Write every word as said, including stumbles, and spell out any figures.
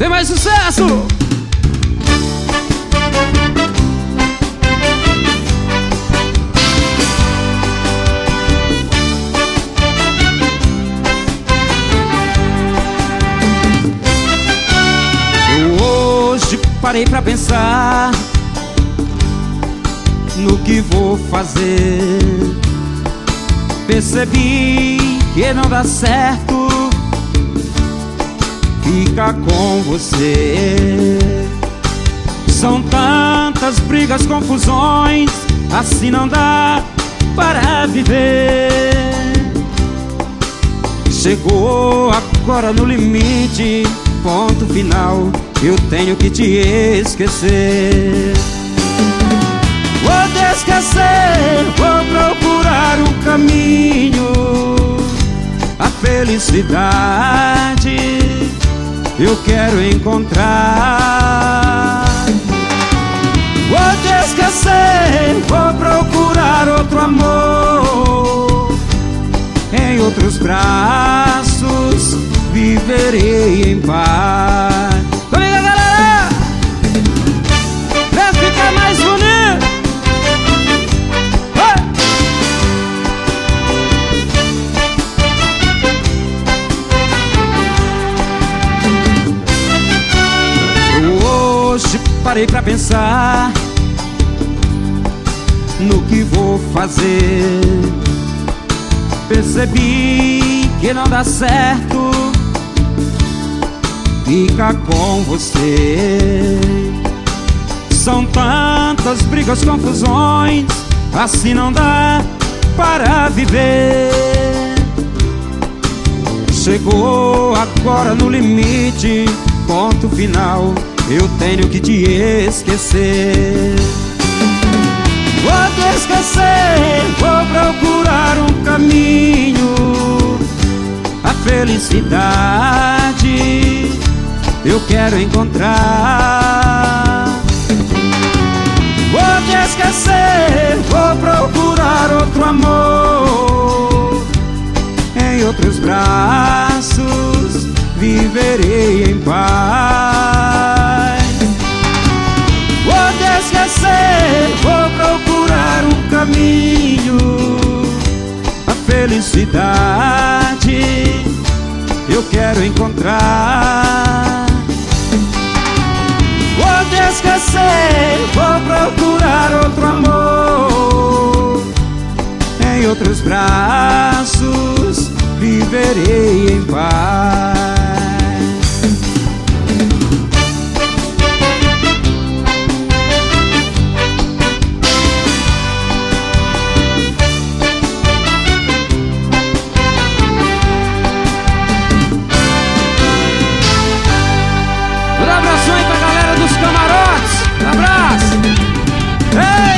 Vem mais sucesso! Eu hoje parei pra pensar no que vou fazer. Percebi que não dá certo ficar com você. São tantas brigas, confusões, assim não dá para viver. Chegou agora no limite, ponto final, eu tenho que te esquecer. Vou te esquecer, vou procurar um caminho. A felicidade eu quero encontrar. Vou te esquecer, vou procurar outro amor. Em outros braços viverei em paz. Comigo, galera! Pra ficar mais bonito. Hoje parei pra pensar no que vou fazer. Percebi que não dá certo ficar com você. São tantas brigas, confusões, assim não dá para viver. Chegou agora no limite, ponto final, eu tenho que te esquecer. Vou te esquecer, vou procurar um caminho. A felicidade eu quero encontrar. Vou te esquecer, vou procurar outro amor. Em outros braços viverei em paz. Vou te esquecer, vou procurar um caminho. A felicidade eu quero encontrar. Vou te esquecer, vou procurar outro amor. Em outros braços viverei em paz. Um abraço aí pra galera dos camarotes. Um abraço! Ei!